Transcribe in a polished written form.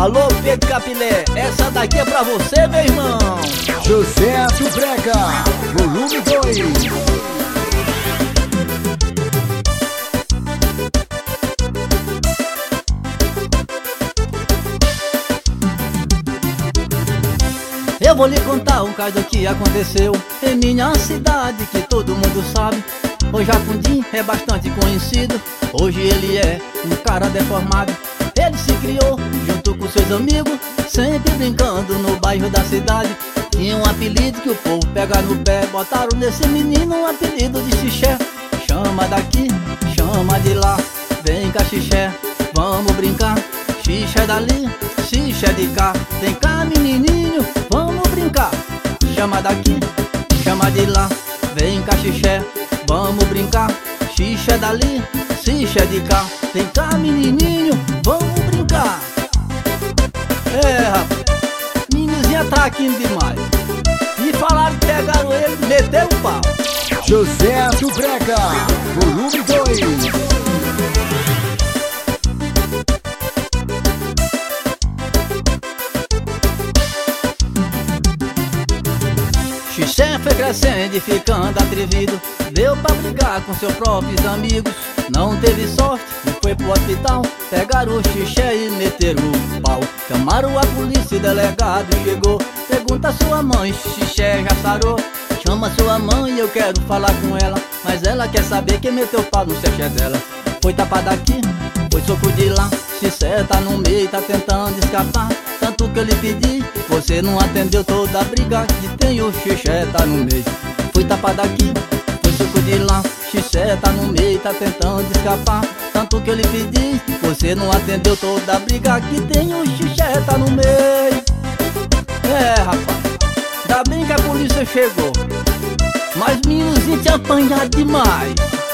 Alô, Pedro Capilé, essa daqui é pra você, meu irmão. Sucesso Brega, volume 2. Eu vou lhe contar um caso que aconteceu em minha cidade, que todo mundo sabe. O Jacundim é bastante conhecido, hoje ele é um cara deformado. Ele se criou junto com seus amigos, sempre brincando no bairro da cidade. Tinha um apelido que o povo pega no pé, botaram nesse menino um apelido de Xixé. Chama daqui, chama de lá, vem cá Xixé, vamos brincar. Xixé dali, xixé de cá, vem cá menininho, vamos brincar. Chama daqui, chama de lá, vem cá Xixé, vamos brincar. Xixé dali, xixé de cá, vem cá menininho, vamos brincar. É, rapaz, meninozinha traquinho demais. E falaram que pegaram ele, meteu o pau. Sucesso Brega, volume 2. Xixé foi crescendo e ficando atrevido, deu pra brigar com seus próprios amigos. Não teve sorte e foi pro hospital, pegaram o Xixé e meteram o pau. Chamaram a polícia, o delegado chegou, pergunta a sua mãe, Xixé já sarou. Chama sua mãe, eu quero falar com ela, mas ela quer saber quem meteu o pau no xixé dela. Foi tapa daqui, foi soco de lá, Xixé tá no meio, tá tentando escapar. Tanto que eu lhe pedi, você não atendeu toda a briga que tem, o Xixé tá no meio. Fui tapa daqui, foi soco de lá, Xixé tá no meio, tá tentando escapar. Tanto que eu lhe pedi, você não atendeu toda a briga que tem, o Xixé tá no meio. É, rapaz, ainda bem que a polícia chegou, mas meninozinho tinha apanhado demais.